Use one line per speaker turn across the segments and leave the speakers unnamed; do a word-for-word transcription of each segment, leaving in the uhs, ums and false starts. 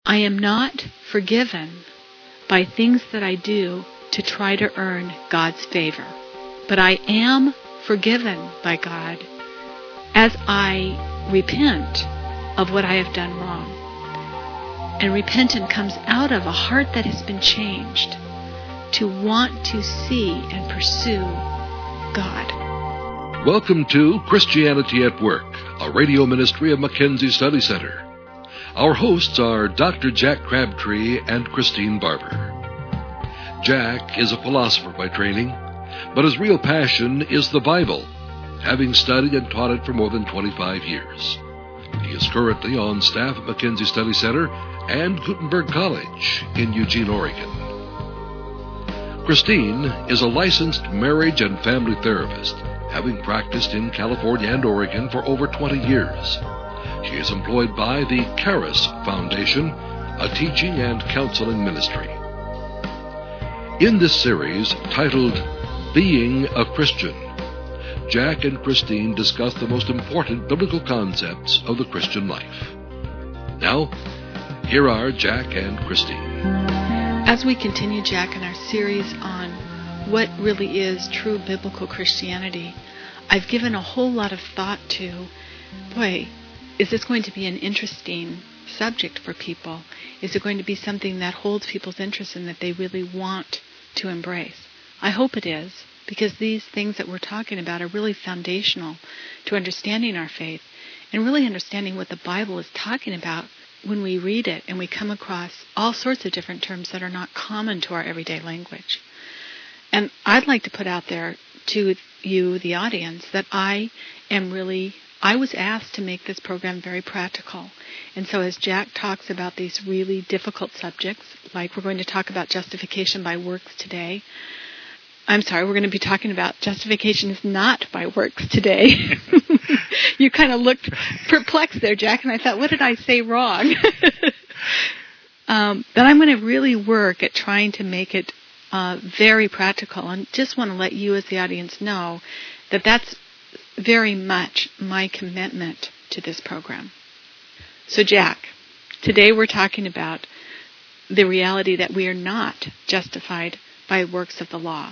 I am not forgiven by things that I do to try to earn God's favor, but I am forgiven by God as I repent of what I have done wrong. And repentance comes out of a heart that has been changed to want to see and pursue God.
Welcome to Christianity at Work, a radio ministry of Mackenzie Study Center. Our hosts are Doctor Jack Crabtree and Christine Barber. Jack is a philosopher by training, but his real passion is the Bible, having studied and taught it for more than twenty-five years. He is currently on staff at Mackenzie Study Center and Gutenberg College in Eugene, Oregon. Christine is a licensed marriage and family therapist, having practiced in California and Oregon for over twenty years. She is employed by the Charis Foundation, a teaching and counseling ministry. In this series, titled Being a Christian, Jack and Christine discuss the most important biblical concepts of the Christian life. Now, here are Jack and Christine.
As we continue, Jack, in our series on what really is true biblical Christianity, I've given a whole lot of thought to, boy, is this going to be an interesting subject for people? Is it going to be something that holds people's interest and that they really want to embrace? I hope it is, because these things that we're talking about are really foundational to understanding our faith and really understanding what the Bible is talking about when we read it and we come across all sorts of different terms that are not common to our everyday language. And I'd like to put out there to you, the audience, that I am really, I was asked to make this program very practical. And so as Jack talks about these really difficult subjects, like we're going to talk about justification by works today, I'm sorry, we're going to be talking about justification is not by works today. You kind of looked perplexed there, Jack, and I thought, what did I say wrong? um, but I'm going to really work at trying to make it uh, very practical, and just want to let you as the audience know that that's very much my commitment to this program. So, Jack, today we're talking about the reality that we are not justified by works of the law.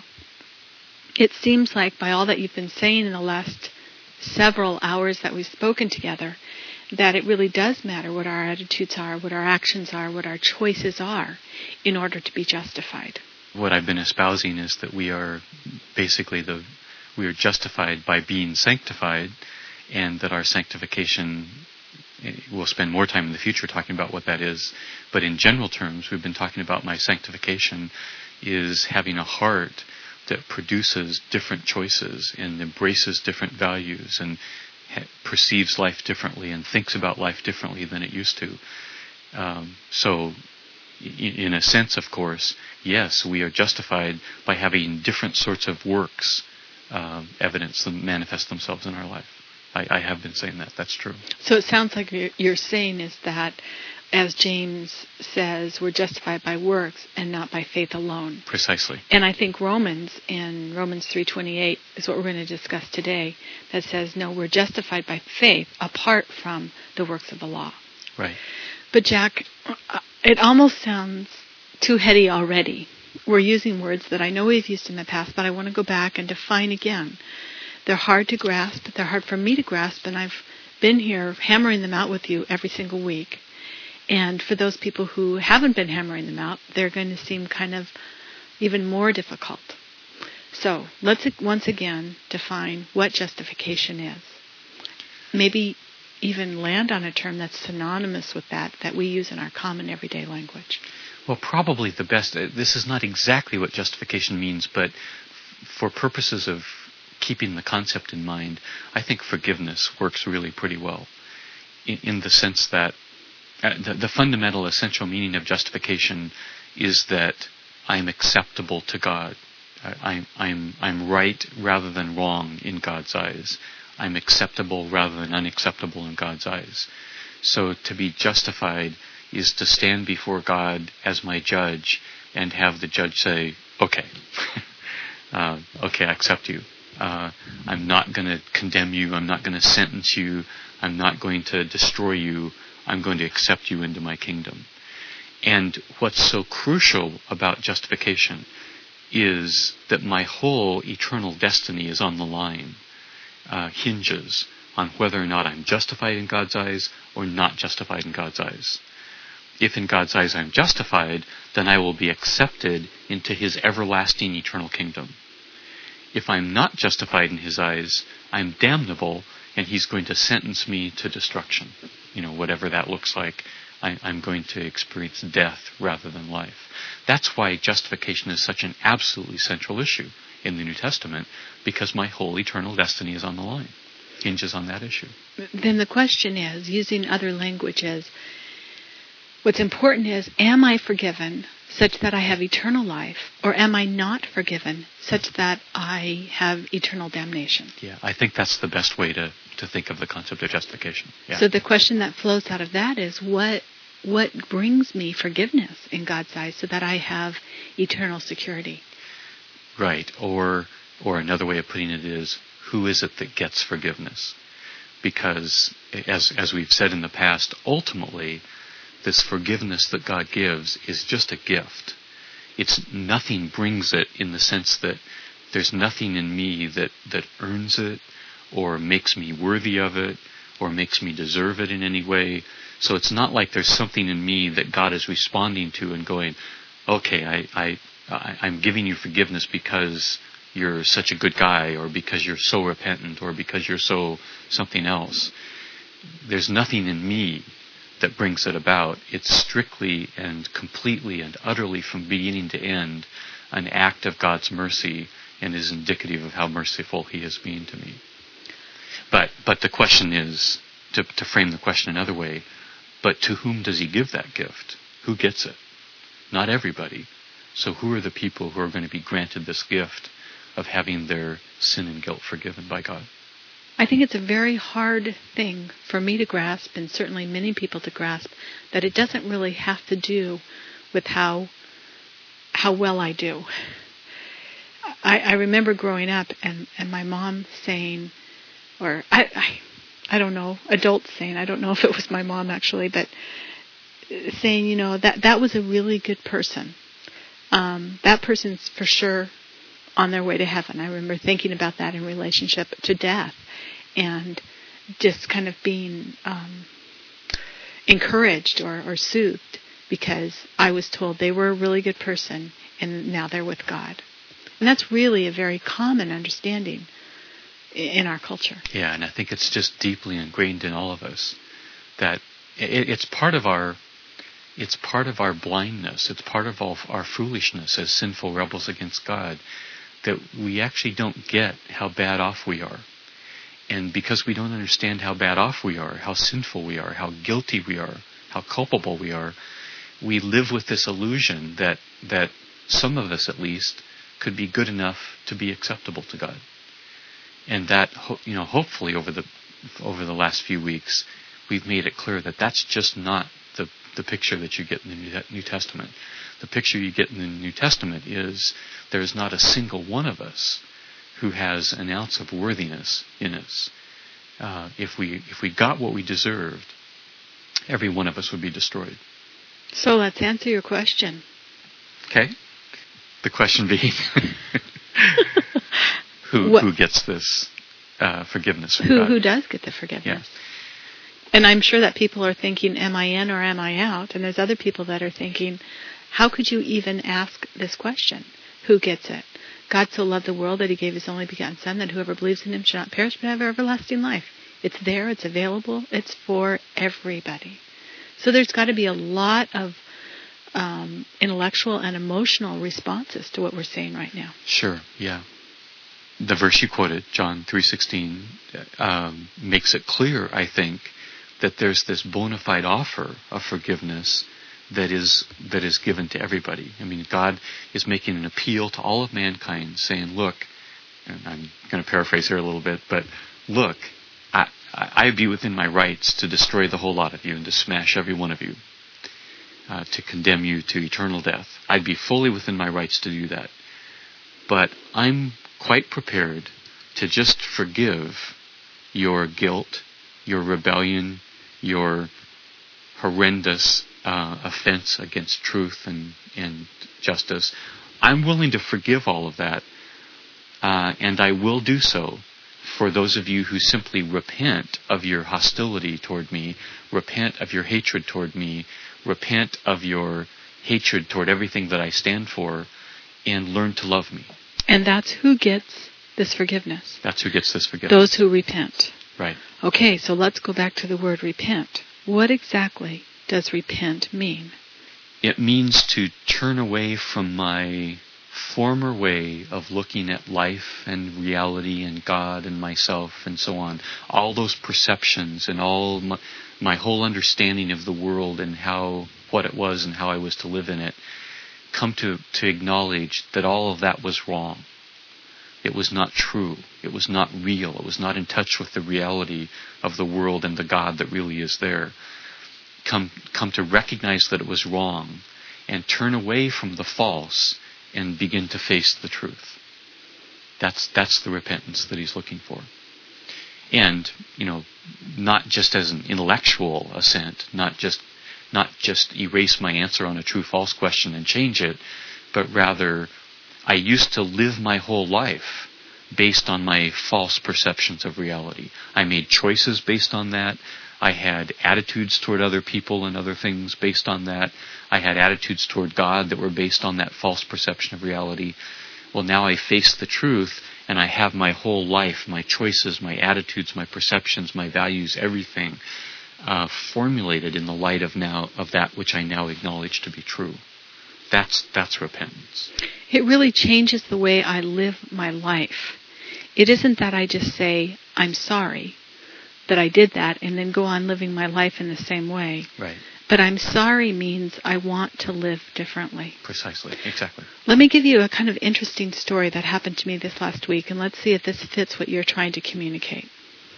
It seems like by all that you've been saying in the last several hours that we've spoken together, that it really does matter what our attitudes are, what our actions are, what our choices are in order to be justified.
What I've been espousing is that we are basically the we are justified by being sanctified, and that our sanctification, we'll spend more time in the future talking about what that is, but in general terms, we've been talking about my sanctification is having a heart that produces different choices and embraces different values and ha- perceives life differently and thinks about life differently than it used to. Um, so, in, in a sense, of course, yes, we are justified by having different sorts of works uh, evidence that manifest themselves in our life. I, I have been saying that. That's true.
So it sounds like you're, you're saying is that, as James says, we're justified by works and not by faith alone.
Precisely.
And I think Romans, in Romans three twenty-eight, is what we're going to discuss today, that says, no, we're justified by faith apart from the works of the law.
Right.
But Jack, it almost sounds too heady already. We're using words that I know we've used in the past, but I want to go back and define again. They're hard to grasp. They're hard for me to grasp, and I've been here hammering them out with you every single week. And for those people who haven't been hammering them out, they're going to seem kind of even more difficult. So let's once again define what justification is. Maybe even land on a term that's synonymous with that, that we use in our common everyday language.
Well, probably the best, this is not exactly what justification means, but for purposes of keeping the concept in mind, I think forgiveness works really pretty well, in, in the sense that Uh, the, the fundamental, essential meaning of justification is that I'm acceptable to God. I, I'm, I'm, I'm right rather than wrong in God's eyes. I'm acceptable rather than unacceptable in God's eyes. So to be justified is to stand before God as my judge and have the judge say, okay, uh, okay, I accept you. Uh, I'm not going to condemn you. I'm not going to sentence you. I'm not going to destroy you. I'm going to accept you into my kingdom. And what's so crucial about justification is that my whole eternal destiny is on the line, uh, hinges on whether or not I'm justified in God's eyes or not justified in God's eyes. If in God's eyes I'm justified, then I will be accepted into His everlasting eternal kingdom. If I'm not justified in His eyes, I'm damnable, and He's going to sentence me to destruction. You know, whatever that looks like, I, I'm going to experience death rather than life. That's why justification is such an absolutely central issue in the New Testament, because my whole eternal destiny is on the line, hinges on that issue.
Then the question is, using other languages, what's important is, am I forgiven such that I have eternal life, or am I not forgiven such that I have eternal damnation?
Yeah, I think that's the best way to, to think of the concept of justification. Yeah.
So the question that flows out of that is, what what brings me forgiveness in God's eyes so that I have eternal security?
Right, or or another way of putting it is, who is it that gets forgiveness? Because, as as we've said in the past, ultimately, this forgiveness that God gives is just a gift. It's nothing brings it in the sense that there's nothing in me that, that earns it or makes me worthy of it or makes me deserve it in any way. So it's not like there's something in me that God is responding to and going, okay, I, I, I, I'm giving you forgiveness because you're such a good guy, or because you're so repentant, or because you're so something else. There's nothing in me that brings it about. It's strictly and completely and utterly, from beginning to end, an act of God's mercy, and is indicative of how merciful He has been to me. But but the question is, to, to frame the question another way, but to whom does He give that gift? Who gets it? Not everybody. So who are the people who are going to be granted this gift of having their sin and guilt forgiven by God?
I think it's a very hard thing for me to grasp, and certainly many people to grasp, that it doesn't really have to do with how how well I do. I, I remember growing up and, and my mom saying, or I, I I don't know, adults saying, I don't know if it was my mom actually, but saying, you know, that, that was a really good person. Um, that person's for sure on their way to heaven. I remember thinking about that in relationship to death, and just kind of being um, encouraged or, or soothed because I was told they were a really good person and now they're with God. And that's really a very common understanding in our culture.
Yeah, and I think it's just deeply ingrained in all of us that it, it's part of our it's part of our blindness. It's part of all our foolishness as sinful rebels against God, that we actually don't get how bad off we are. And because we don't understand how bad off we are, how sinful we are, how guilty we are, how culpable we are, we live with this illusion that that some of us, at least, could be good enough to be acceptable to God. And that, you know, hopefully over the over the last few weeks, we've made it clear that that's just not the the picture that you get in the New Testament. The picture you get in the New Testament is there's not a single one of us who has an ounce of worthiness in us. Uh, if we if we got what we deserved, every one of us would be destroyed.
So let's answer your question.
Okay. The question being, who
what?
who gets this uh, forgiveness from
who,
God?
Who does get the forgiveness?
Yeah.
And I'm sure that people are thinking, am I in or am I out? And there's other people that are thinking, how could you even ask this question? Who gets it? God so loved the world that He gave His only begotten Son, that whoever believes in Him shall not perish but have everlasting life. It's there, it's available, it's for everybody. So there's got to be a lot of um, intellectual and emotional responses to what we're saying right now.
Sure, yeah. The verse you quoted, John three sixteen, um, makes it clear, I think, that there's this bona fide offer of forgiveness that is that is given to everybody. I mean, God is making an appeal to all of mankind, saying, look, and I'm going to paraphrase here a little bit, but look, I, I'd be within my rights to destroy the whole lot of you and to smash every one of you, uh, to condemn you to eternal death. I'd be fully within my rights to do that. But I'm quite prepared to just forgive your guilt, your rebellion, your horrendous uh, offense against truth and, and justice, I'm willing to forgive all of that, uh, and I will do so for those of you who simply repent of your hostility toward me, repent of your hatred toward me, repent of your hatred toward everything that I stand for, and learn to love me.
And that's who gets this forgiveness.
That's who gets this forgiveness.
Those who repent.
Right.
Okay, so let's go back to the word repent. What exactly does repent mean?
It means to turn away from my former way of looking at life and reality and God and myself and so on. All those perceptions and all my, my whole understanding of the world and how what it was and how I was to live in it, come to, to acknowledge that all of that was wrong. It was not true. It was not real. It was not in touch with the reality of the world and the God that really is there. Come, come to recognize that it was wrong and turn away from the false and begin to face the truth. That's that's the repentance that he's looking for. And, you know, not just as an intellectual assent, not just not just erase my answer on a true-false question and change it, but rather I used to live my whole life based on my false perceptions of reality. I made choices based on that. I had attitudes toward other people and other things based on that. I had attitudes toward God that were based on that false perception of reality. Well, now I face the truth, and I have my whole life, my choices, my attitudes, my perceptions, my values, everything uh, formulated in the light of now of that which I now acknowledge to be true. That's that's repentance.
It really changes the way I live my life. It isn't that I just say, I'm sorry that I did that, and then go on living my life in the same way.
Right.
But I'm sorry means I want to live differently.
Precisely. Exactly.
Let me give you a kind of interesting story that happened to me this last week, and let's see if this fits what you're trying to communicate.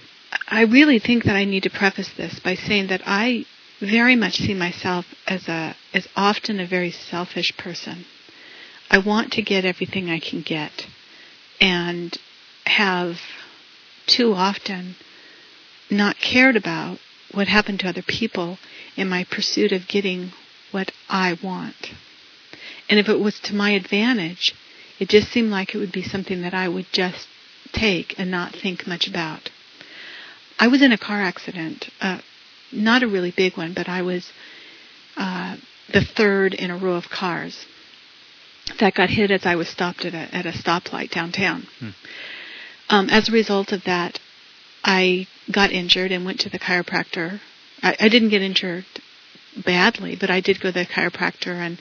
I really think that I need to preface this by saying that I very much see myself as a as often a very selfish person. I want to get everything I can get, and have too often not cared about what happened to other people in my pursuit of getting what I want. And if it was to my advantage, it just seemed like it would be something that I would just take and not think much about. I was in a car accident, uh, not a really big one, but I was uh, the third in a row of cars that got hit as I was stopped at a, at a stoplight downtown. Hmm. Um, as a result of that, I got injured and went to the chiropractor. I, I didn't get injured badly, but I did go to the chiropractor and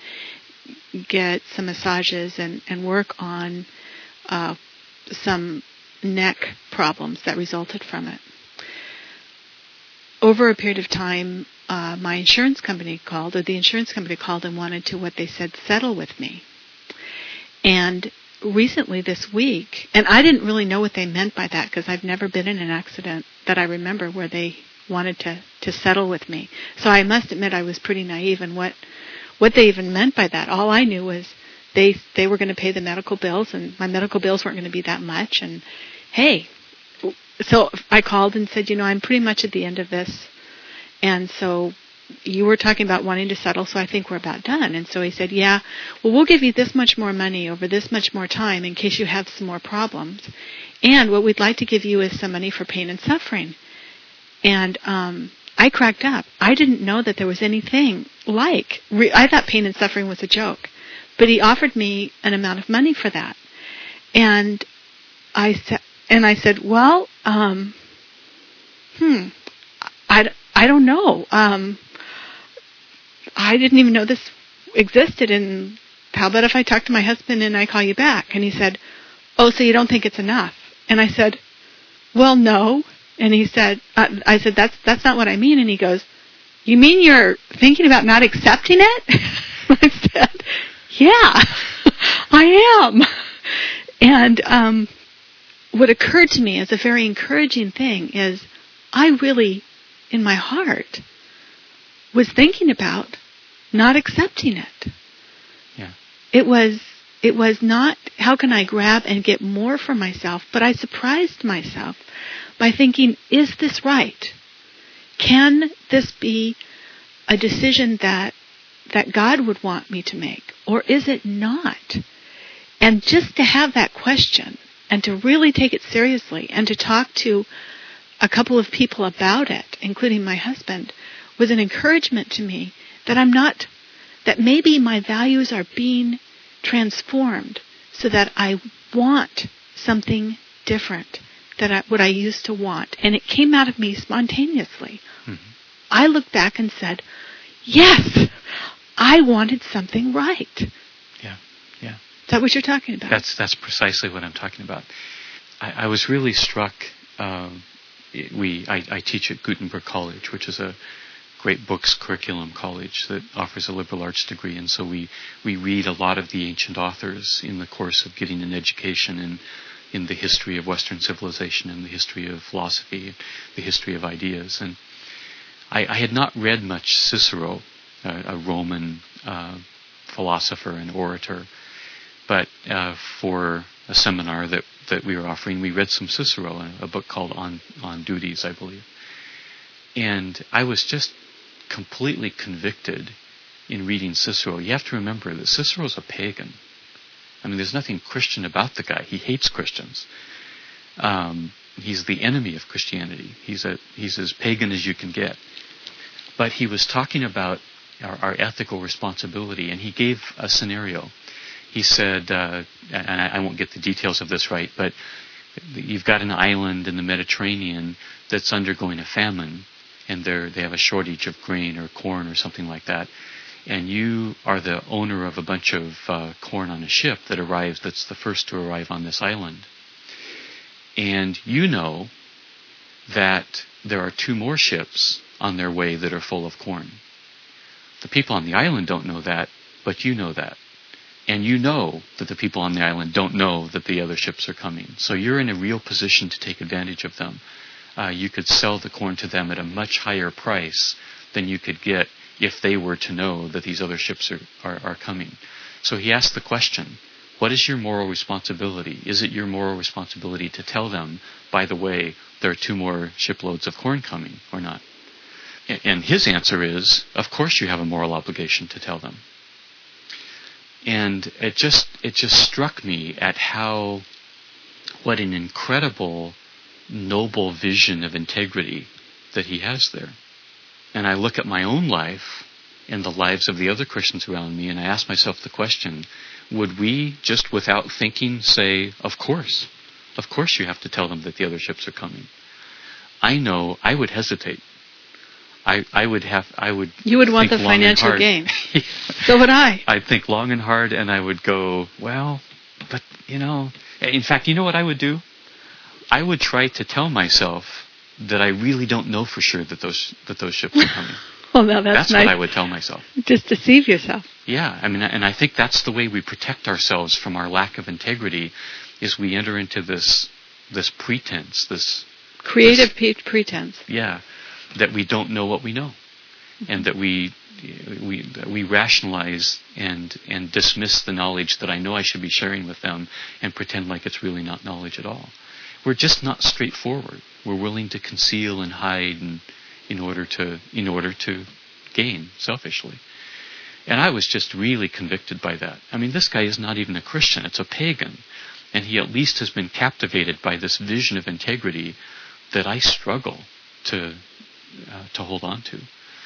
get some massages and, and work on uh, some neck problems that resulted from it. Over a period of time, uh, my insurance company called, or the insurance company called and wanted to, what they said, settle with me. And recently this week, and I didn't really know what they meant by that because I've never been in an accident that I remember where they wanted to, to settle with me. So I must admit I was pretty naive in what what they even meant by that. All I knew was they they were going to pay the medical bills, and my medical bills weren't going to be that much. And hey, so I called and said, you know, I'm pretty much at the end of this, and so you were talking about wanting to settle, so I think we're about done. And so he said, yeah, well, we'll give you this much more money over this much more time in case you have some more problems. And what we'd like to give you is some money for pain and suffering. And um, I cracked up. I didn't know that there was anything like, re- I thought pain and suffering was a joke. But he offered me an amount of money for that. And I, sa- and I said, well, um, hmm, I, I don't know. Um, I didn't even know this existed, and how about if I talk to my husband and I call you back? And he said, oh, so you don't think it's enough? And I said, well, no. And he said, uh, I said, that's that's not what I mean. And he goes, you mean you're thinking about not accepting it? I said, yeah, I am. And um, what occurred to me as a very encouraging thing is I really, in my heart, was thinking about not accepting it.
Yeah.
It was it was not, how can I grab and get more for myself? But I surprised myself by thinking, is this right? Can this be a decision that that God would want me to make, or is it not? And just to have that question and to really take it seriously and to talk to a couple of people about it, including my husband, was an encouragement to me that I'm not, that maybe my values are being transformed so that I want something different than I, what I used to want. And it came out of me spontaneously. Mm-hmm. I looked back and said, yes, I wanted something right.
Yeah, yeah.
Is that what you're talking about?
That's that's precisely what I'm talking about. I, I was really struck. Um, we I, I teach at Gutenberg College, which is a great books curriculum college that offers a liberal arts degree, and so we, we read a lot of the ancient authors in the course of getting an education in in the history of Western civilization and the history of philosophy, the history of ideas. And I, I had not read much Cicero, uh, a Roman uh, philosopher and orator, but uh, for a seminar that, that we were offering, we read some Cicero, a, a book called On On Duties, I believe. And I was just completely convicted in reading Cicero. You have to remember that Cicero's a pagan. I mean, there's nothing Christian about the guy. He hates Christians. Um, he's the enemy of Christianity. He's a he's as pagan as you can get. But he was talking about our, our ethical responsibility, and he gave a scenario. He said, uh, and I, I won't get the details of this right, but you've got an island in the Mediterranean that's undergoing a famine, and they they have a shortage of grain or corn or something like that. And you are the owner of a bunch of uh, corn on a ship that arrives, that's the first to arrive on this island. And you know that there are two more ships on their way that are full of corn. The people on the island don't know that, but you know that. And you know that the people on the island don't know that the other ships are coming. So you're in a real position to take advantage of them. Uh, you could sell the corn to them at a much higher price than you could get if they were to know that these other ships are, are, are coming. So he asked the question, what is your moral responsibility? Is it your moral responsibility to tell them, by the way, there are two more shiploads of corn coming, or not? And his answer is, of course you have a moral obligation to tell them. And it just it just struck me at how, what an incredible, noble vision of integrity that he has there. And I look at my own life and the lives of the other Christians around me, and I ask myself the question, would we, just without thinking, say, of course, of course you have to tell them that the other ships are coming? I know I would hesitate. I, I would have, I would
You would want the financial gain. So would I.
I'd think long and hard, and I would go, well, but, you know, in fact, you know what I would do? I would try to tell myself that I really don't know for sure that those that those ships are coming.
Well, now that's,
that's
nice.
what I would tell myself.
Just deceive yourself.
Yeah, I mean, and I think that's the way we protect ourselves from our lack of integrity, is we enter into this this pretense, this
creative
this,
pe- pretense.
Yeah, that we don't know what we know, mm-hmm. and that we we we rationalize and and dismiss the knowledge that I know I should be sharing with them, and pretend like it's really not knowledge at all. We're just not straightforward. We're willing to conceal and hide and, in order to in order to gain selfishly. And I was just really convicted by that. I mean, this guy is not even a Christian. It's a pagan. And he at least has been captivated by this vision of integrity that I struggle to uh, to hold on to.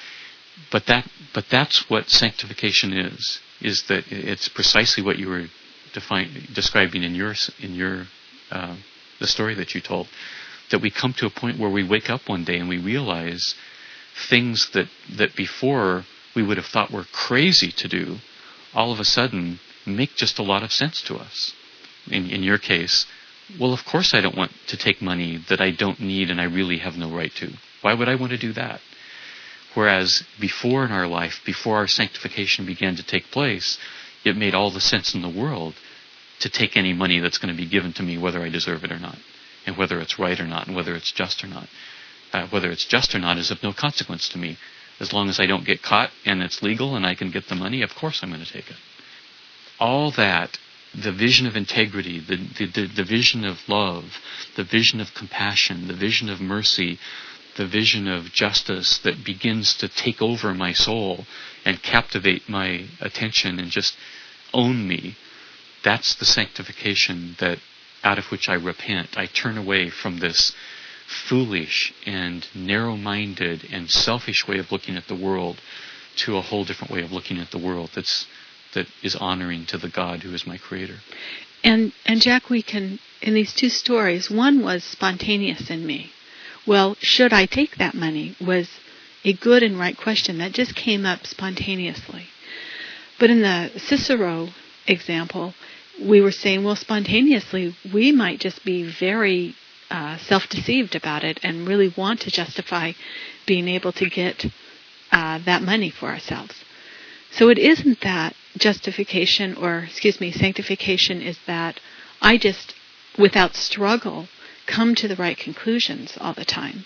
But that but that's what sanctification is, is that it's precisely what you were define, describing in your in your uh, the story that you told, that we come to a point where we wake up one day and we realize things that, that before we would have thought were crazy to do, all of a sudden make just a lot of sense to us. In, in your case, well, of course I don't want to take money that I don't need and I really have no right to. Why would I want to do that? Whereas before in our life, before our sanctification began to take place, it made all the sense in the world to take any money that's going to be given to me, whether I deserve it or not, and whether it's right or not, and whether it's just or not. Uh, whether it's just or not is of no consequence to me. As long as I don't get caught and it's legal and I can get the money, of course I'm going to take it. All that, the vision of integrity, the, the, the, the vision of love, the vision of compassion, the vision of mercy, the vision of justice that begins to take over my soul and captivate my attention and just own me, that's the sanctification that out of which I repent. I turn away from this foolish and narrow-minded and selfish way of looking at the world to a whole different way of looking at the world that's that is honoring to the God who is my creator.
And and Jack, we can, in these two stories, one was spontaneous in me. Well, should I take that money was a good and right question that just came up spontaneously. But in the Cicero example, we were saying, well, spontaneously, we might just be very uh, self-deceived about it and really want to justify being able to get uh, that money for ourselves. So it isn't that justification, or, excuse me, sanctification is that I just, without struggle, come to the right conclusions all the time.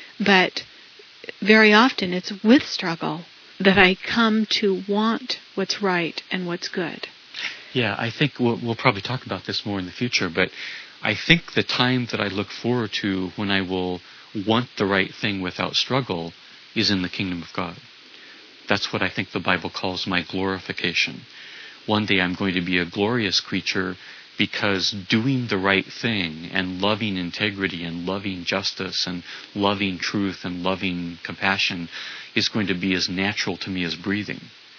But very often it's with struggle that I come to want what's right and what's good.
Yeah, I think we'll, we'll probably talk about this more in the future, but I think the time that I look forward to when I will want the right thing without struggle is in the kingdom of God. That's what I think the Bible calls my glorification. One day I'm going to be a glorious creature because doing the right thing and loving integrity and loving justice and loving truth and loving compassion is going to be as natural to me as breathing.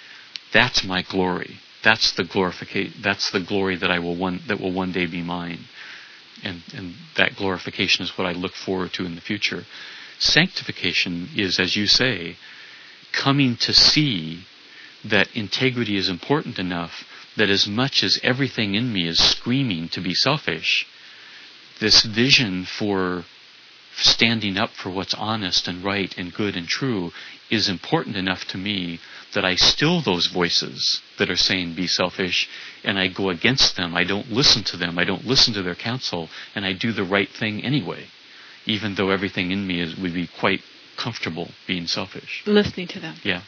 That's my glory. That's the glorification. That's the glory that I will one that will one day be mine, and and that glorification is what I look forward to in the future. Sanctification is, as you say, coming to see that integrity is important enough that as much as everything in me is screaming to be selfish, this vision for standing up for what's honest and right and good and true is important enough to me that I still those voices that are saying be selfish, and I go against them. I don't listen to them. I don't listen to their counsel, and I do the right thing anyway, even though everything in me is, would be quite comfortable being selfish.
Listening to them.
Yeah.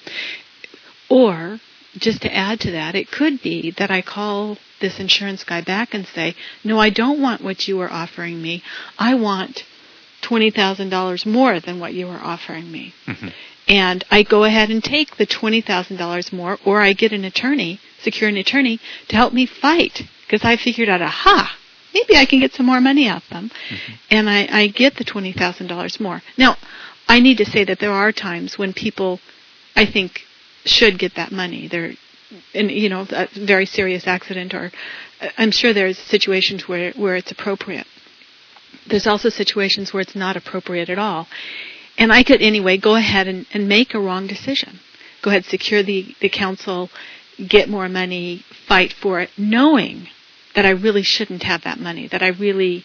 Or, just to add to that, it could be that I call this insurance guy back and say, no, I don't want what you are offering me. I want twenty thousand dollars more than what you are offering me. Mm-hmm. And I go ahead and take the twenty thousand dollars more, or I get an attorney, secure an attorney, to help me fight. Because I figured out, aha, maybe I can get some more money out of them. Mm-hmm. And I, I get the twenty thousand dollars more. Now, I need to say that there are times when people, I think, should get that money. They're in, you know, a very serious accident, or I'm sure there's situations where, where it's appropriate. There's also situations where it's not appropriate at all. And I could, anyway, go ahead and, and make a wrong decision. Go ahead, secure the, the counsel, get more money, fight for it, knowing that I really shouldn't have that money, that I really,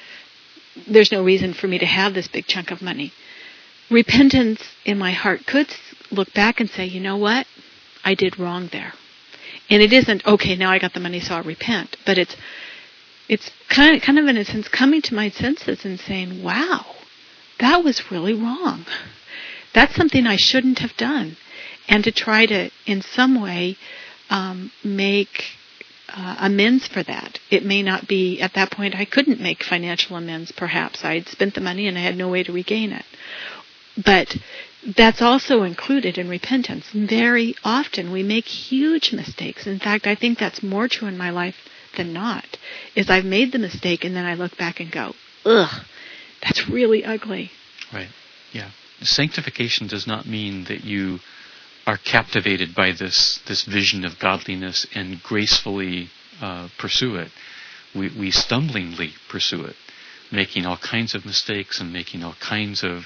there's no reason for me to have this big chunk of money. Repentance in my heart could look back and say, you know what? I did wrong there. And it isn't, okay, now I got the money, so I'll repent. But it's it's kind of, kind of in a sense coming to my senses and saying, wow, that was really wrong. That's something I shouldn't have done. And to try to, in some way, um, make uh, amends for that. It may not be, at that point, I couldn't make financial amends, perhaps. I had spent the money and I had no way to regain it. But that's also included in repentance. Very often we make huge mistakes. In fact, I think that's more true in my life than not, is I've made the mistake and then I look back and go, ugh, that's really ugly.
Right, yeah. Sanctification does not mean that you are captivated by this, this vision of godliness and gracefully uh, pursue it. We, we stumblingly pursue it, making all kinds of mistakes and making all kinds of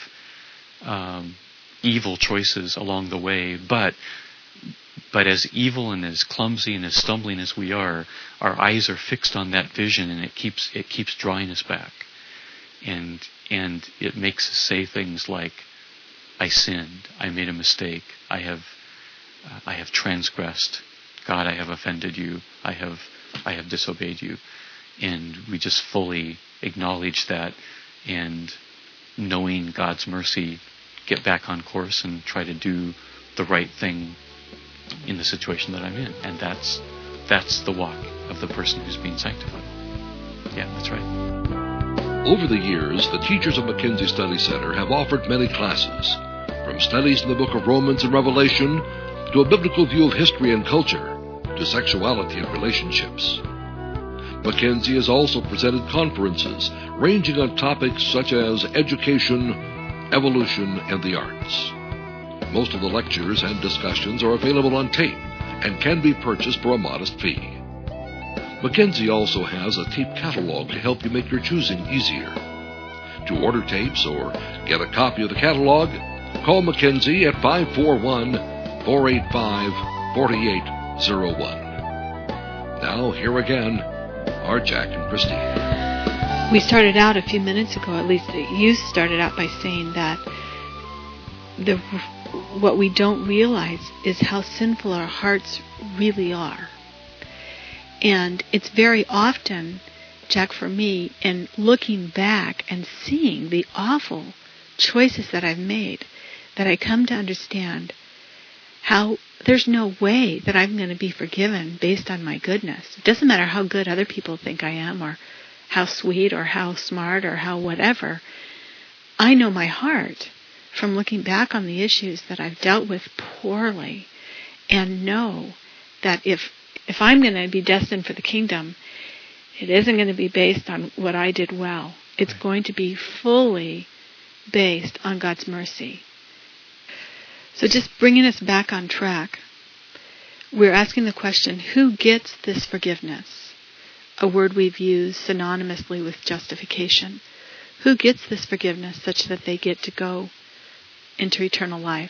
um, evil choices along the way. But but as evil and as clumsy and as stumbling as we are, our eyes are fixed on that vision, and it keeps it keeps drawing us back. And and it makes us say things like, I sinned, I made a mistake, I have uh, I have transgressed, God, I have offended you, I have I have disobeyed you. And we just fully acknowledge that, and knowing God's mercy, get back on course and try to do the right thing in the situation that I'm in. And that's that's the walk of the person who's being sanctified. Yeah, that's right.
Over the years, the teachers of Mackenzie Study Center have offered many classes, from studies in the book of Romans and Revelation to a biblical view of history and culture to sexuality and relationships. Mackenzie has also presented conferences ranging on topics such as education, evolution, and the arts. Most of the lectures and discussions are available on tape and can be purchased for a modest fee. Mackenzie also has a tape catalog to help you make your choosing easier. To order tapes or get a copy of the catalog, call Mackenzie at five four one, four eight five, four eight zero one. Now, here again are Jack and Christine.
We started out a few minutes ago, at least you started out by saying that the what we don't realize is how sinful our hearts really are. And it's very often, Jack, for me, in looking back and seeing the awful choices that I've made, that I come to understand how there's no way that I'm going to be forgiven based on my goodness. It doesn't matter how good other people think I am, or how sweet, or how smart, or how whatever. I know my heart from looking back on the issues that I've dealt with poorly, and know that if If I'm going to be destined for the kingdom, it isn't going to be based on what I did well. It's right. going to be fully based on God's mercy. So just bringing us back on track, we're asking the question, who gets this forgiveness? A word we've used synonymously with justification. Who gets this forgiveness such that they get to go into eternal life?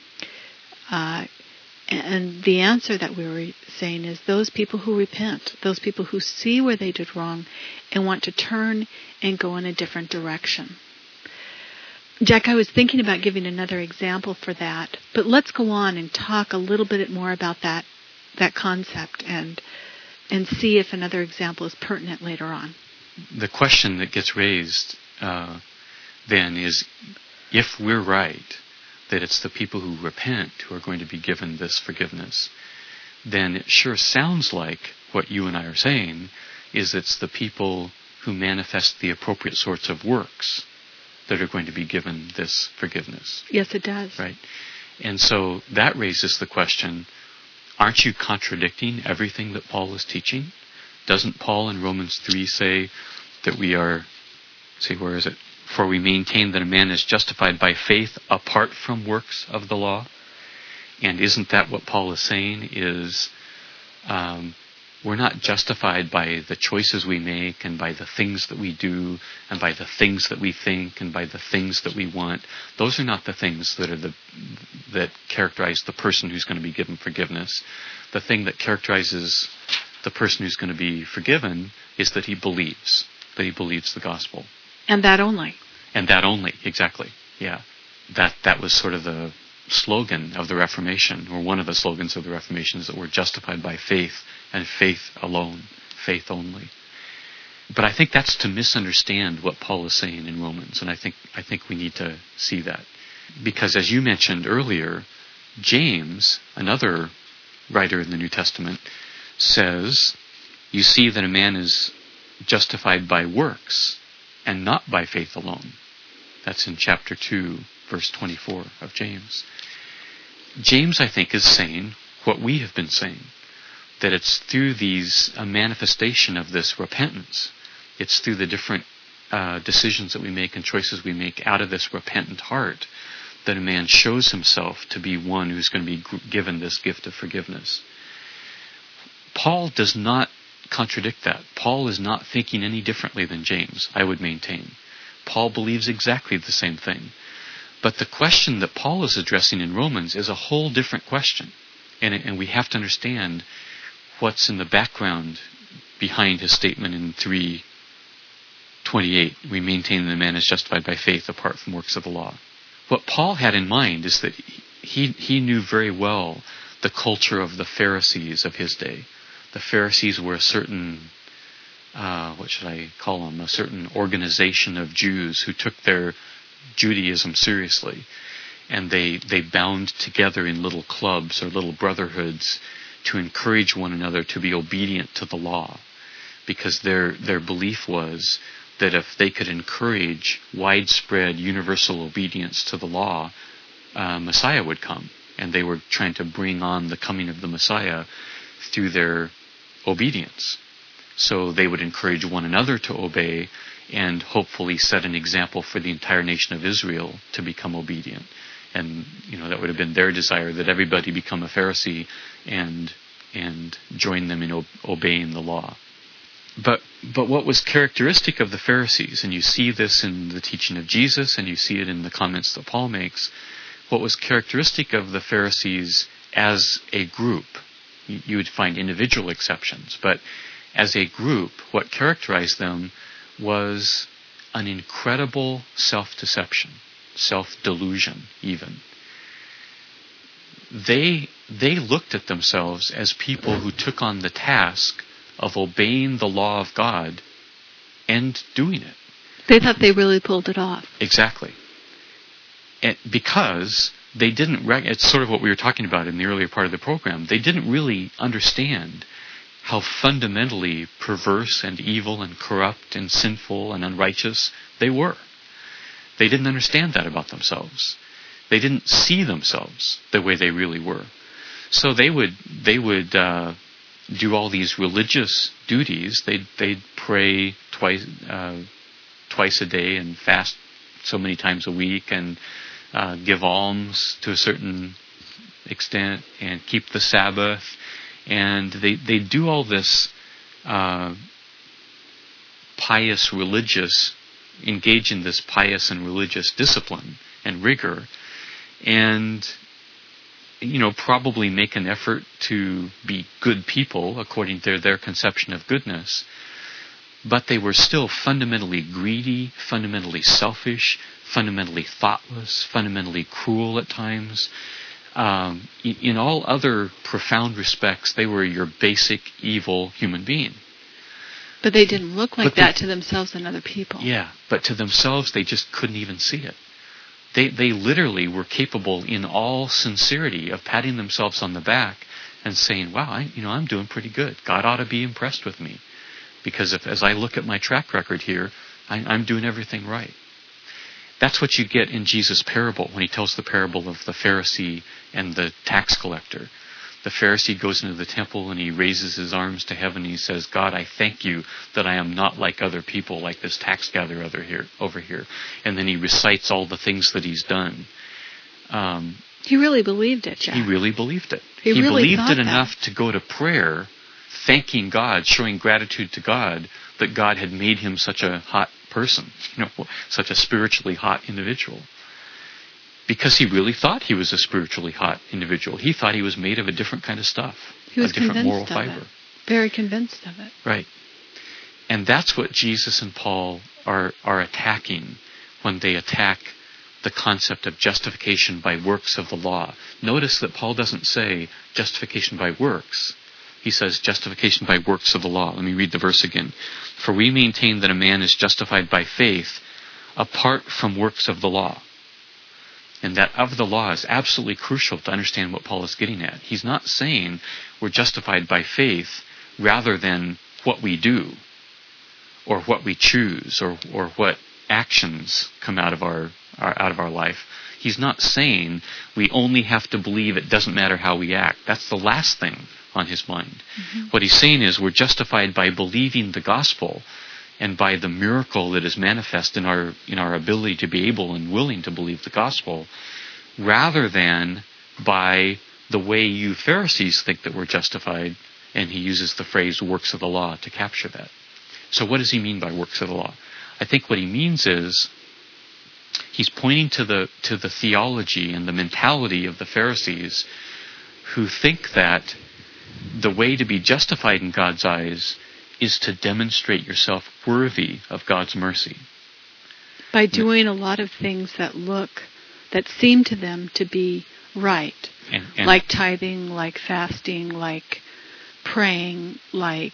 Uh, And the answer that we were saying is those people who repent, those people who see where they did wrong and want to turn and go in a different direction. Jack, I was thinking about giving another example for that, but let's go on and talk a little bit more about that that concept and and see if another example is pertinent later on.
The question that gets raised uh, then is, if we're right, that it's the people who repent who are going to be given this forgiveness, then it sure sounds like what you and I are saying is it's the people who manifest the appropriate sorts of works that are going to be given this forgiveness.
Yes, it does.
Right. And so that raises the question, aren't you contradicting everything that Paul is teaching? Doesn't Paul in Romans three say that we are, see, where is it? For we maintain that a man is justified by faith apart from works of the law. And isn't that what Paul is saying is um, we're not justified by the choices we make and by the things that we do and by the things that we think and by the things that we want. Those are not the things that are the that characterize the person who's going to be given forgiveness. The thing that characterizes the person who's going to be forgiven is that he believes, that he believes the gospel.
And that only.
And that only, exactly. Yeah. That that was sort of the slogan of the Reformation, or one of the slogans of the Reformation, is that we're justified by faith, and faith alone, faith only. But I think that's to misunderstand what Paul is saying in Romans, and I think I think we need to see that. Because as you mentioned earlier, James, another writer in the New Testament, says, you see that a man is justified by works, and not by faith alone. That's in chapter two, verse twenty-four of James. James, I think, is saying what we have been saying, that it's through these a manifestation of this repentance. It's through the different uh, decisions that we make and choices we make out of this repentant heart that a man shows himself to be one who's going to be given this gift of forgiveness. Paul does not contradict that. Paul is not thinking any differently than James, I would maintain. Paul believes exactly the same thing. But the question that Paul is addressing in Romans is a whole different question. And, and we have to understand what's in the background behind his statement in three twenty-eight. We maintain that a man is justified by faith apart from works of the law. What Paul had in mind is that he, he knew very well the culture of the Pharisees of his day. The Pharisees were a certain, uh, what should I call them, a certain organization of Jews who took their Judaism seriously. And they, they bound together in little clubs or little brotherhoods to encourage one another to be obedient to the law. Because their, their belief was that if they could encourage widespread universal obedience to the law, uh, Messiah would come. And they were trying to bring on the coming of the Messiah through their obedience. So they would encourage one another to obey and hopefully set an example for the entire nation of Israel to become obedient. And, you know, that would have been their desire, that everybody become a Pharisee and and join them in o- obeying the law. But but what was characteristic of the Pharisees, and you see this in the teaching of Jesus, and you see it in the comments that Paul makes, what was characteristic of the Pharisees as a group, you, you would find individual exceptions, but as a group, what characterized them was an incredible self-deception, self-delusion even. They they looked at themselves as people who took on the task of obeying the law of God and doing it.
They thought they really pulled it off.
Exactly. And because they didn't, rec- it's sort of what we were talking about in the earlier part of the program, they didn't really understand how fundamentally perverse and evil and corrupt and sinful and unrighteous they were. They didn't understand that about themselves. They didn't see themselves the way they really were. So they would they would uh, do all these religious duties. They'd they'd pray twice uh, twice a day and fast so many times a week and uh, give alms to a certain extent and keep the Sabbath. And they they do all this uh, pious religious, engage in this pious and religious discipline and rigor, and you know probably make an effort to be good people according to their, their conception of goodness. But they were still fundamentally greedy, fundamentally selfish, fundamentally thoughtless, fundamentally cruel at times. Um, in all other profound respects, they were your basic evil human being.
But they didn't look like
they,
that to themselves and other people.
Yeah, but to themselves, they just couldn't even see it. They they literally were capable, in all sincerity, of patting themselves on the back and saying, "Wow, I, you know, I'm doing pretty good. God ought to be impressed with me, because if, as I look at my track record here, I, I'm doing everything right." That's what you get in Jesus' parable when he tells the parable of the Pharisee and the tax collector. The Pharisee goes into the temple and he raises his arms to heaven and he says, "God, I thank you that I am not like other people, like this tax gatherer over here." Over here. And then he recites all the things that he's done. Um,
he really believed it, Jack.
He really believed it.
He,
he
really
believed
thought
it
that.
enough to go to prayer, thanking God, showing gratitude to God that God had made him such a hot person, you know, such a spiritually hot individual. Because he really thought he was a spiritually hot individual. He thought he was made of a different kind of stuff.
He was
a different moral
convinced of
fiber.
it. Very convinced of it.
Right. And that's what Jesus and Paul are are attacking when they attack the concept of justification by works of the law. Notice that Paul doesn't say justification by works. He says justification by works of the law. Let me read the verse again. "For we maintain that a man is justified by faith apart from works of the law." And that of the law is absolutely crucial to understand what Paul is getting at. He's not saying we're justified by faith rather than what we do or what we choose or, or what actions come out of our, our out of our life. He's not saying we only have to believe, it doesn't matter how we act. That's the last thing on his mind. Mm-hmm. What he's saying is we're justified by believing the gospel and by the miracle that is manifest in our in our ability to be able and willing to believe the gospel, rather than by the way you Pharisees think that we're justified, and he uses the phrase works of the law to capture that. So what does he mean by works of the law? I think what he means is he's pointing to the to the theology and the mentality of the Pharisees, who think that the way to be justified in God's eyes is to demonstrate yourself worthy of God's mercy.
By doing a lot of things that look, that seem to them to be right.
And, and
like tithing, like fasting, like praying, like,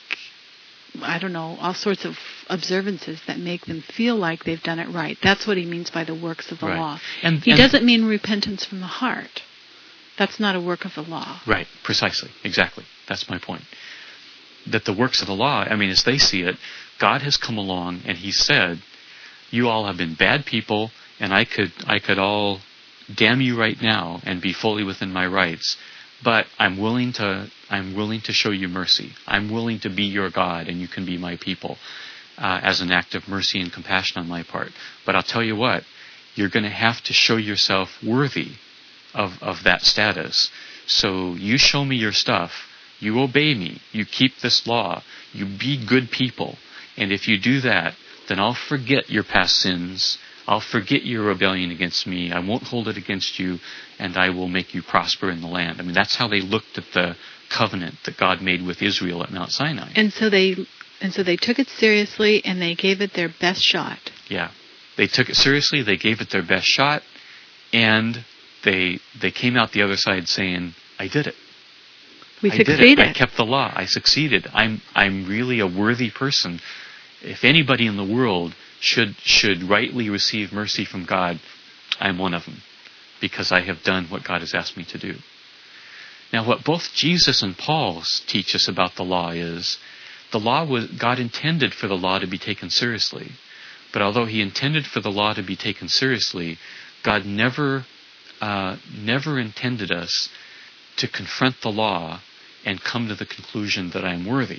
I don't know, all sorts of observances that make them feel like they've done it right. That's what he means by the works of the
right.
law.
And,
he
and
doesn't mean repentance from the heart. That's not a work of the law.
Right, precisely, exactly. That's my point. that the works of the law, I mean, as they see it, God has come along and He said, you all have been bad people, and I could I could all damn you right now and be fully within my rights, but I'm willing to I'm willing to show you mercy. I'm willing to be your God, and you can be my people, uh, as an act of mercy and compassion on my part. But I'll tell you what, you're going to have to show yourself worthy of, of that status. So you show me your stuff, you obey me, you keep this law, you be good people, and if you do that, then I'll forget your past sins, I'll forget your rebellion against me, I won't hold it against you, and I will make you prosper in the land. I mean, that's how they looked at the covenant that God made with Israel at Mount Sinai.
And so they and so they took it seriously, and they gave it their best shot.
Yeah. They took it seriously, they gave it their best shot, and they they came out the other side saying, I did it.
We
I
succeeded.
did it. I kept the law. I succeeded. I'm I'm really a worthy person. If anybody in the world should should rightly receive mercy from God, I'm one of them, because I have done what God has asked me to do. Now, what both Jesus and Paul teach us about the law is, the law was, God intended for the law to be taken seriously. But although He intended for the law to be taken seriously, God never uh, never intended us to confront the law and come to the conclusion that I'm worthy.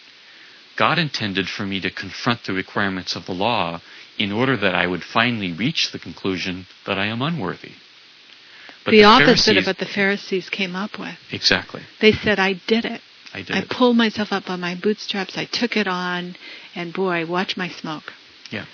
God intended for me to confront the requirements of the law in order that I would finally reach the conclusion that I am unworthy. But
the,
the
opposite of
Pharisees,
what the Pharisees came up with.
Exactly.
They said, I did it.
I did
I
it.
pulled myself up by my bootstraps, I took it on, and boy, watch my smoke.
Yeah.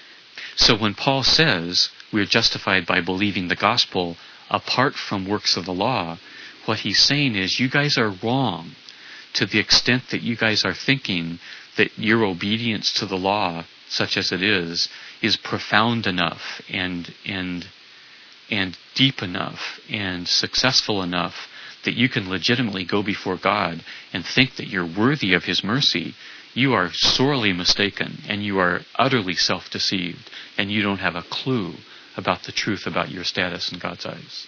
So when Paul says we're justified by believing the gospel apart from works of the law, what he's saying is you guys are wrong to the extent that you guys are thinking that your obedience to the law, such as it is, is profound enough and and and deep enough and successful enough that you can legitimately go before God and think that you're worthy of His mercy. You are sorely mistaken, and you are utterly self-deceived, and you don't have a clue about the truth about your status in God's eyes.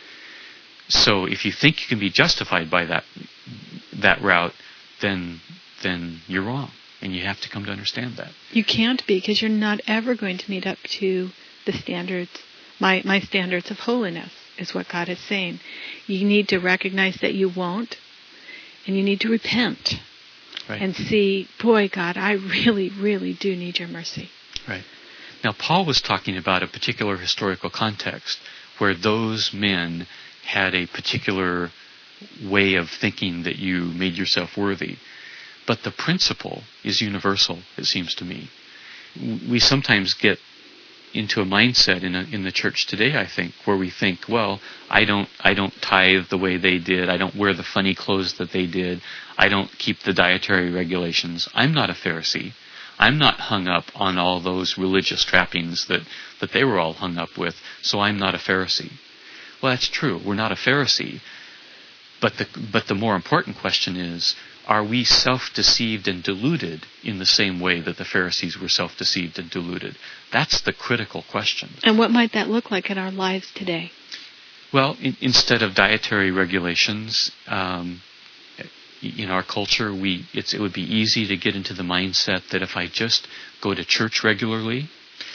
So if you think you can be justified by that that route, then then you're wrong, and you have to come to understand that.
You can't be, because you're not ever going to meet up to the standards, my, my standards of holiness, is what God is saying. You need to recognize that you won't, and you need to repent. Right. And see, boy, God, I really, really do need your mercy.
Right. Now, Paul was talking about a particular historical context where those men had a particular way of thinking that you made yourself worthy. But the principle is universal, it seems to me. We sometimes get into a mindset in a, in the church today, I think, where we think, well, I don't I don't tithe the way they did. I don't wear the funny clothes that they did. I don't keep the dietary regulations. I'm not a Pharisee. I'm not hung up on all those religious trappings that, that they were all hung up with, so I'm not a Pharisee. Well, that's true. We're not a Pharisee. But the but the more important question is, are we self-deceived and deluded in the same way that the Pharisees were self-deceived and deluded? That's the critical question.
And what might that look like in our lives today?
Well, in, instead of dietary regulations, um, in our culture, we it's, it would be easy to get into the mindset that if I just go to church regularly,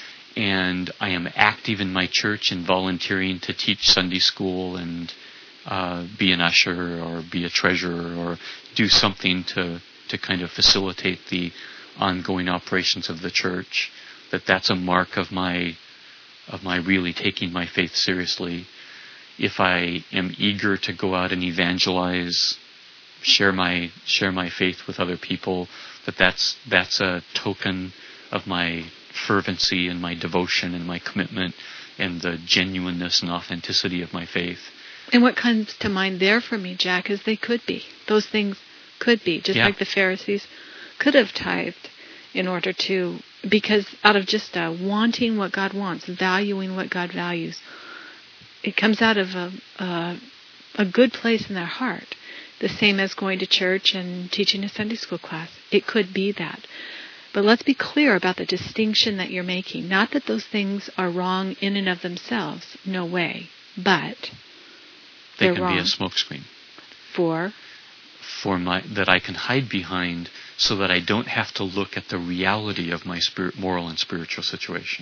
and I am active in my church and volunteering to teach Sunday school and uh, be an usher or be a treasurer or do something to, to kind of facilitate the ongoing operations of the church, that that's a mark of my of my really taking my faith seriously. If I am eager to go out and evangelize, share my share my faith with other people, that that's that's a token of my fervency and my devotion and my commitment and the genuineness and authenticity of my faith.
And what comes to mind there for me, Jack, is they could be. Those things could be, just
yeah.
like the Pharisees could have tithed in order to, because out of just uh, wanting what God wants, valuing what God values, it comes out of a, a, a good place in their heart. The same as going to church and teaching a Sunday school class. It could be that. But let's be clear about the distinction that you're making. Not that those things are wrong in and of themselves. No way. But
they
they're
can
wrong.
be a smokescreen.
For?
for my that I can hide behind, so that I don't have to look at the reality of my spirit, moral and spiritual situation.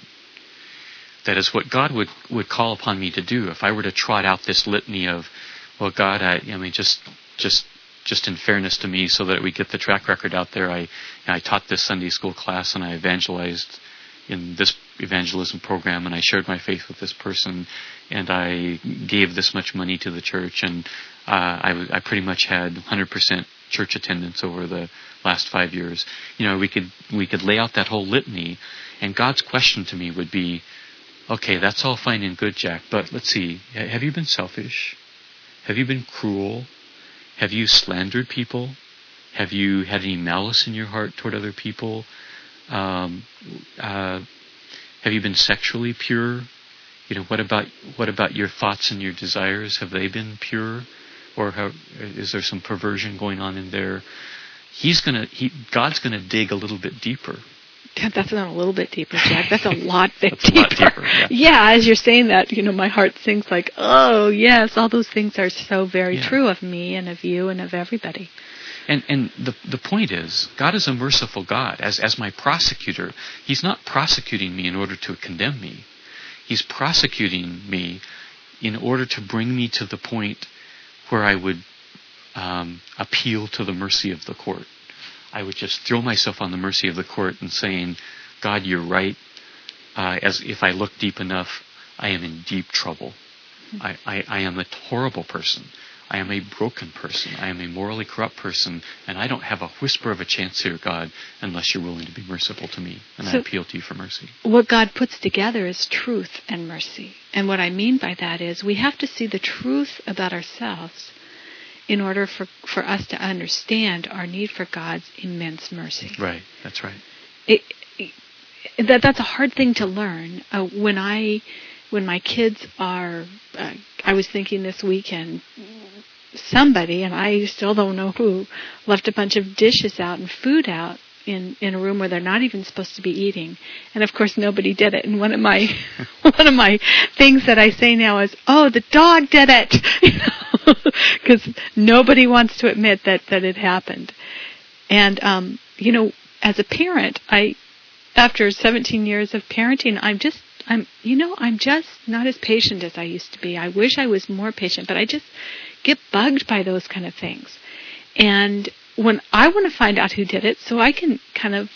That is what God would, would call upon me to do if I were to trot out this litany of, well, God, I, I mean, just just just in fairness to me, so that we get the track record out there. I I taught this Sunday school class, and I evangelized in this evangelism program, and I shared my faith with this person, and I gave this much money to the church, and uh, I, I pretty much had one hundred percent church attendance over the last five years. You know, we could we could lay out that whole litany, and God's question to me would be, okay, that's all fine and good, Jack, but let's see, have you been selfish? Have you been cruel? Have you slandered people? Have you had any malice in your heart toward other people? Um, uh, have you been sexually pure? You know, what about what about your thoughts and your desires? Have they been pure, or have, is there some perversion going on in there? He's gonna, he, God's gonna dig a little bit deeper.
That's not a little bit deeper, Jack. That's a lot bit
That's
deeper.
A lot deeper. Yeah.
yeah, as you're saying that, you know, my heart sings like, oh yes, all those things are so very
yeah.
true of me and of you and of everybody.
And and the the point is, God is a merciful God. As as my prosecutor, He's not prosecuting me in order to condemn me. He's prosecuting me in order to bring me to the point where I would um, appeal to the mercy of the court. I would just throw myself on the mercy of the court and saying, God, you're right. Uh, as if I look deep enough, I am in deep trouble. I, I, I am a horrible person. I am a broken person. I am a morally corrupt person, and I don't have a whisper of a chance here, God, unless you're willing to be merciful to me, and
so
I appeal to you for mercy.
What God puts together is truth and mercy. And what I mean by that is we have to see the truth about ourselves in order for, for us to understand our need for God's immense mercy.
Right, that's right.
It, it, that that's a hard thing to learn. Uh, when I, when my kids are, uh, I was thinking this weekend, somebody, and I still don't know who, left a bunch of dishes out and food out in, in a room where they're not even supposed to be eating. And of course nobody did it. And one of my one of my things that I say now is, oh, the dog did it. You know, because nobody wants to admit that, that it happened. And um, you know, as a parent, I after seventeen years of parenting, I'm just I'm you know, I'm just not as patient as I used to be. I wish I was more patient, but I just get bugged by those kind of things. And when I want to find out who did it, so I can kind of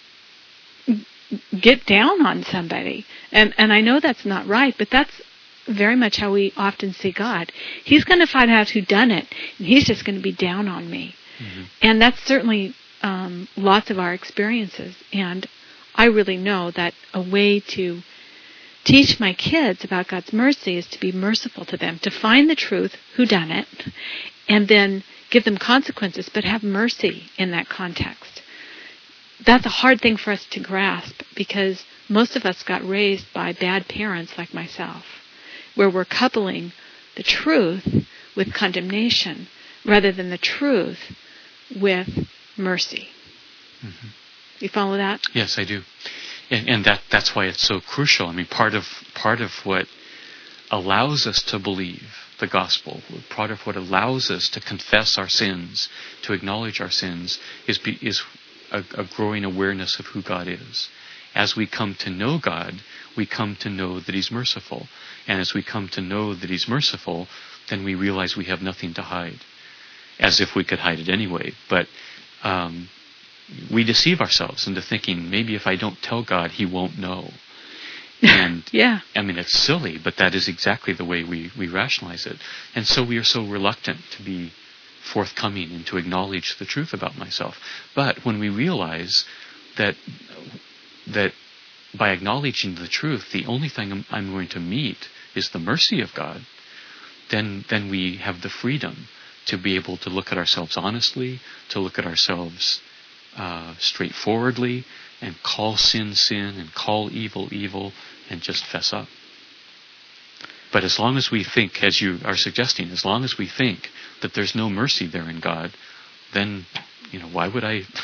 get down on somebody. And and I know that's not right, but that's very much how we often see God. He's going to find out who done it, and He's just going to be down on me. Mm-hmm. And that's certainly um, lots of our experiences. And I really know that a way to teach my kids about God's mercy is to be merciful to them, to find the truth, who done it, and then give them consequences, but have mercy in that context. That's a hard thing for us to grasp, because most of us got raised by bad parents like myself, where we're coupling the truth with condemnation rather than the truth with mercy. Mm-hmm. You follow that?
Yes, I do. And, and that that's why it's so crucial. I mean, part of part of what allows us to believe the gospel, part of what allows us to confess our sins, to acknowledge our sins, is be, is a, a growing awareness of who God is. As we come to know God, we come to know that He's merciful. And as we come to know that He's merciful, then we realize we have nothing to hide, as if we could hide it anyway. But um, we deceive ourselves into thinking, maybe if I don't tell God, He won't know. And
yeah.
I mean, it's silly, but that is exactly the way we, we rationalize it. And so we are so reluctant to be forthcoming and to acknowledge the truth about myself. But when we realize that that by acknowledging the truth, the only thing I'm, I'm going to meet is the mercy of God, then then we have the freedom to be able to look at ourselves honestly, to look at ourselves uh, straightforwardly, and call sin sin, and call evil evil, and just fess up. But as long as we think, as you are suggesting, as long as we think that there's no mercy there in God, then, you know, why would I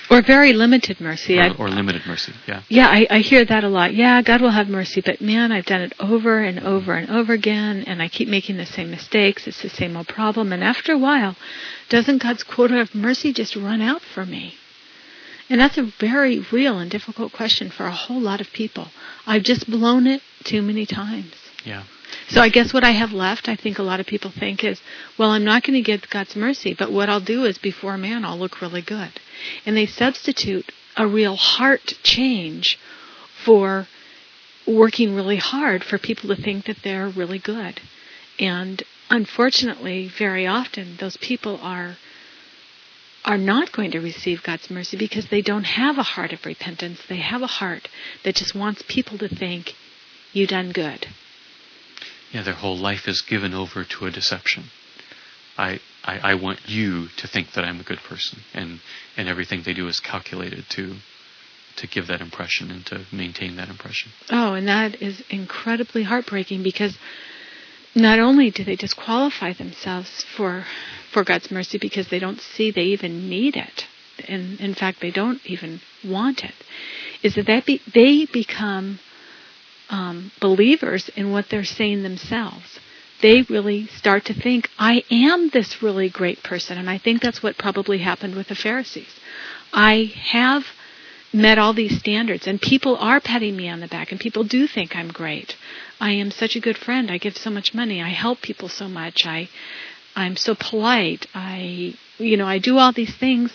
Or very limited mercy.
Or, or limited mercy, yeah.
Yeah, I, I hear that a lot. Yeah, God will have mercy, but man, I've done it over and over and over again, and I keep making the same mistakes. It's the same old problem. And after a while, doesn't God's quota of mercy just run out for me? And that's a very real and difficult question for a whole lot of people. I've just blown it too many times.
Yeah.
So I guess what I have left, I think a lot of people think is, well, I'm not going to get God's mercy, but what I'll do is before man, I'll look really good. And they substitute a real heart change for working really hard for people to think that they're really good. And unfortunately, very often, those people are are not going to receive God's mercy because they don't have a heart of repentance. They have a heart that just wants people to think, you done good.
Yeah, their whole life is given over to a deception. I, I I want you to think that I'm a good person, and, and everything they do is calculated to to give that impression and to maintain that impression.
Oh, and that is incredibly heartbreaking because not only do they disqualify themselves for for God's mercy because they don't see they even need it, and in fact they don't even want it, is that they, be, they become um, believers in what they're saying themselves. They really start to think, I am this really great person. And I think that's what probably happened with the Pharisees. I have met all these standards, and people are patting me on the back, and people do think I'm great. I am such a good friend. I give so much money. I help people so much. I, I'm so polite. I, you know, I do all these things.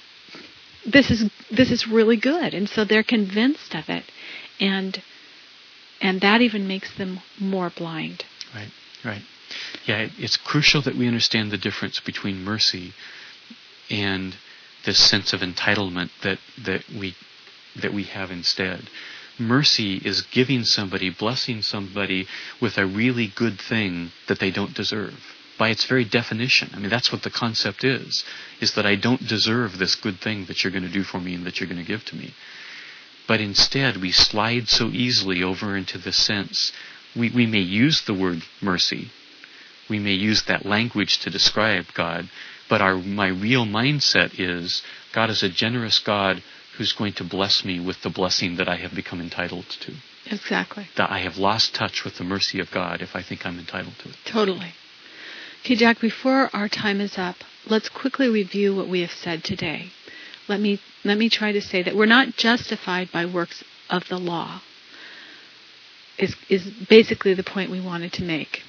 This is this is really good. And so they're convinced of it. And and that even makes them more blind.
Right. Right. Yeah, it's crucial that we understand the difference between mercy and this sense of entitlement that, that we that we have instead. Mercy is giving somebody, blessing somebody with a really good thing that they don't deserve. By its very definition. I mean, that's what the concept is, is that I don't deserve this good thing that you're going to do for me and that you're going to give to me. But instead, we slide so easily over into the sense, we, we may use the word mercy, we may use that language to describe God, but our my real mindset is, God is a generous God who's going to bless me with the blessing that I have become entitled to.
Exactly.
That I have lost touch with the mercy of God if I think I'm entitled to it.
Totally. Okay, Jack, before our time is up, let's quickly review what we have said today. Let me let me try to say that we're not justified by works of the law, is is basically the point we wanted to make.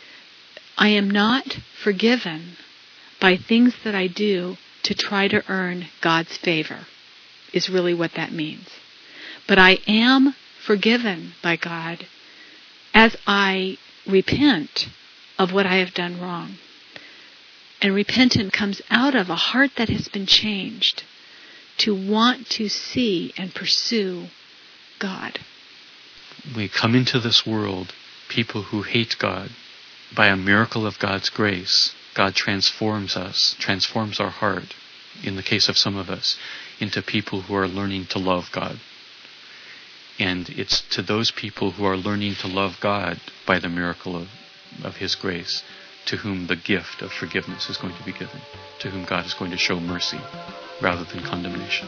I am not forgiven by things that I do to try to earn God's favor, is really what that means. But I am forgiven by God as I repent of what I have done wrong. And repentance comes out of a heart that has been changed to want to see and pursue God.
We come into this world, people who hate God. By a miracle of God's grace, God transforms us, transforms our heart, in the case of some of us, into people who are learning to love God. And it's to those people who are learning to love God by the miracle of, of His grace, to whom the gift of forgiveness is going to be given, to whom God is going to show mercy rather than condemnation.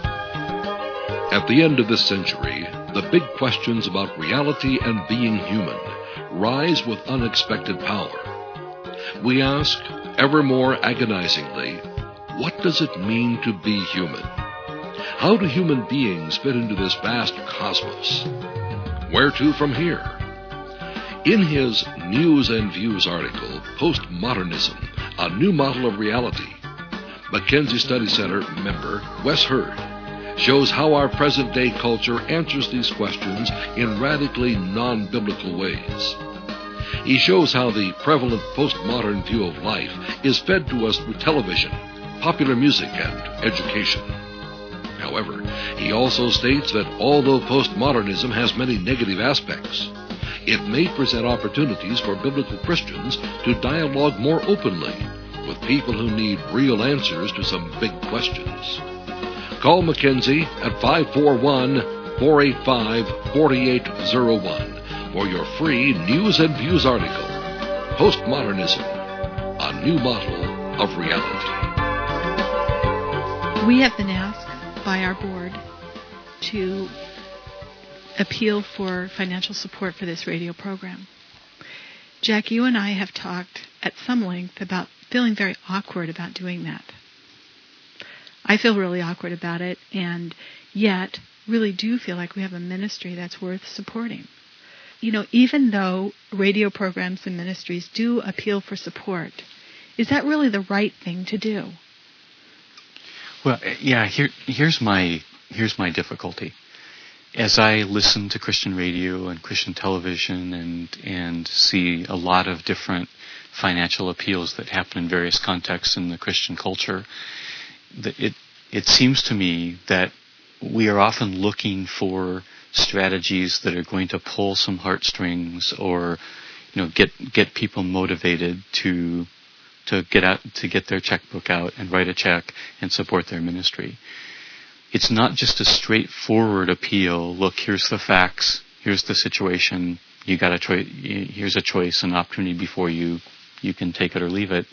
At the end of this century, the big questions about reality and being human rise with unexpected power. We ask, ever more agonizingly, what does it mean to be human? How do human beings fit into this vast cosmos? Where to from here? In his News and Views article, Postmodernism, A New Model of Reality, Mackenzie Study Center member Wes Hurd shows how our present-day culture answers these questions in radically non-biblical ways. He shows how the prevalent postmodern view of life is fed to us through television, popular music, and education. However, he also states that although postmodernism has many negative aspects, it may present opportunities for biblical Christians to dialogue more openly with people who need real answers to some big questions. Call Mackenzie at five four one, four eight five, four eight zero one for your free News and Views article, Postmodernism, A New Model of Reality.
We have been asked by our board to appeal for financial support for this radio program. Jack, you and I have talked at some length about feeling very awkward about doing that. I feel really awkward about it, and yet really do feel like we have a ministry that's worth supporting. You know, even though radio programs and ministries do appeal for support, is that really the right thing to do?
Well, yeah, here, here's my here's my difficulty. As I listen to Christian radio and Christian television and and see a lot of different financial appeals that happen in various contexts in the Christian culture, it it seems to me that we are often looking for strategies that are going to pull some heartstrings or, you know, get get people motivated to to get out to get their checkbook out and write a check and support their ministry. It's not just a straightforward appeal. Look, here's the facts. Here's the situation. You got a choice. Here's a choice, an opportunity before you. You can take it or leave it.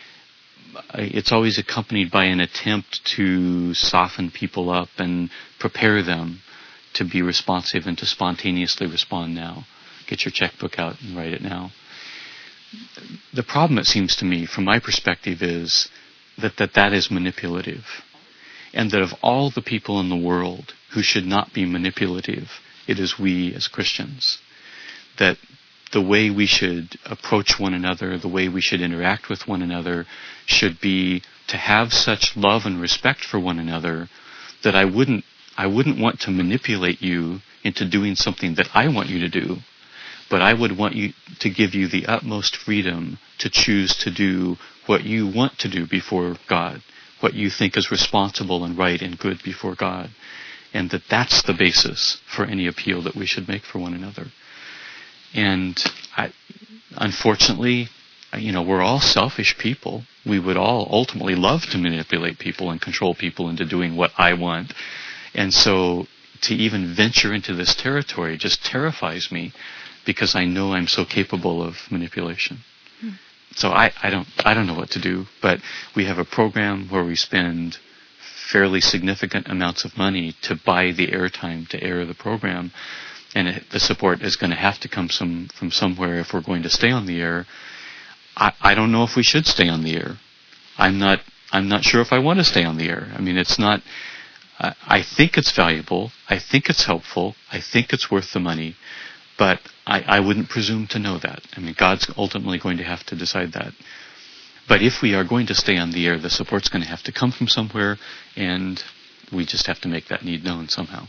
It's always accompanied by an attempt to soften people up and prepare them to be responsive and to spontaneously respond now. Get your checkbook out and write it now. The problem, it seems to me, from my perspective, is that that, that is manipulative. And that of all the people in the world who should not be manipulative, it is we as Christians. That the way we should approach one another, the way we should interact with one another, should be to have such love and respect for one another that I wouldn't I wouldn't want to manipulate you into doing something that I want you to do, but I would want you to give you the utmost freedom to choose to do what you want to do before God, what you think is responsible and right and good before God, and that that's the basis for any appeal that we should make for one another. And I, unfortunately, you know, we're all selfish people. We would all ultimately love to manipulate people and control people into doing what I want. And so to even venture into this territory just terrifies me because I know I'm so capable of manipulation. Hmm. So I, I don't I don't know what to do, but we have a program where we spend fairly significant amounts of money to buy the airtime to air the program, and it, the support is going to have to come some, from somewhere if we're going to stay on the air. I, I don't know if we should stay on the air. I'm not I'm not sure if I want to stay on the air. I mean, it's not. Uh, I think it's valuable. I think it's helpful. I think it's worth the money. But I, I wouldn't presume to know that. I mean, God's ultimately going to have to decide that. But if we are going to stay on the air, the support's going to have to come from somewhere, and we just have to make that need known somehow.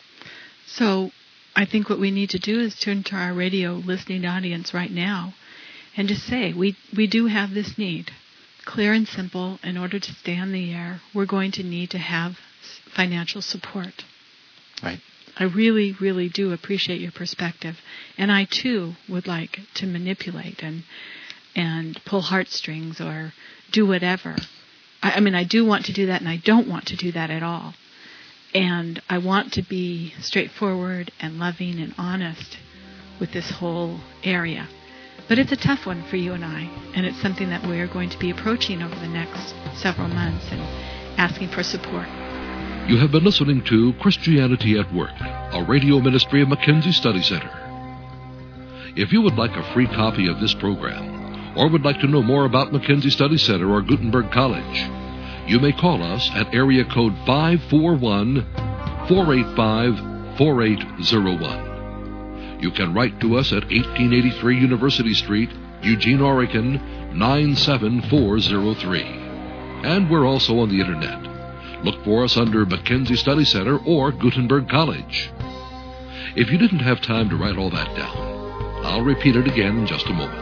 So I think what we need to do is turn to our radio listening audience right now and just say, we, we do have this need. Clear and simple, in order to stay on the air, we're going to need to have financial support.
Right.
I really, really do appreciate your perspective. And I, too, would like to manipulate and and pull heartstrings or do whatever. I, I mean, I do want to do that, and I don't want to do that at all. And I want to be straightforward and loving and honest with this whole area. But it's a tough one for you and I, and it's something that we're going to be approaching over the next several months and asking for support.
You have been listening to Christianity at Work, a radio ministry of Mackenzie Study Center. If you would like a free copy of this program, or would like to know more about Mackenzie Study Center or Gutenberg College, you may call us at area code five four one, four eight five, four eight zero one. You can write to us at eighteen eighty-three University Street, Eugene, Oregon, nine seven four zero three. And we're also on the Internet. Look for us under Mackenzie Study Center or Gutenberg College. If you didn't have time to write all that down, I'll repeat it again in just a moment.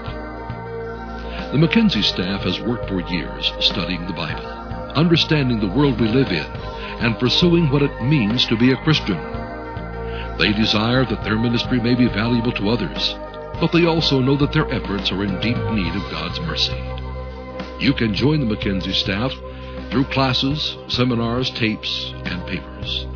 The Mackenzie staff has worked for years studying the Bible, understanding the world we live in, and pursuing what it means to be a Christian. They desire that their ministry may be valuable to others, but they also know that their efforts are in deep need of God's mercy. You can join the Mackenzie staff through classes, seminars, tapes, and papers.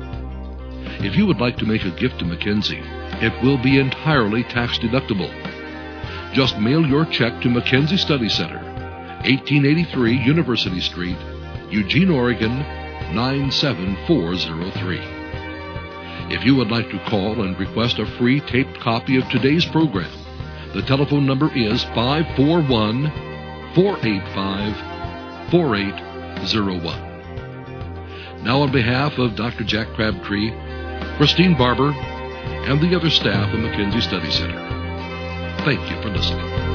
If you would like to make a gift to Mackenzie, it will be entirely tax-deductible. Just mail your check to Mackenzie Study Center, eighteen eighty-three University Street, Eugene, Oregon, nine seven four zero three. If you would like to call and request a free taped copy of today's program, the telephone number is five four one, four eight five, four eight zero one. Now, on behalf of Doctor Jack Crabtree, Christine Barber, and the other staff of McKenzie Study Center, thank you for listening.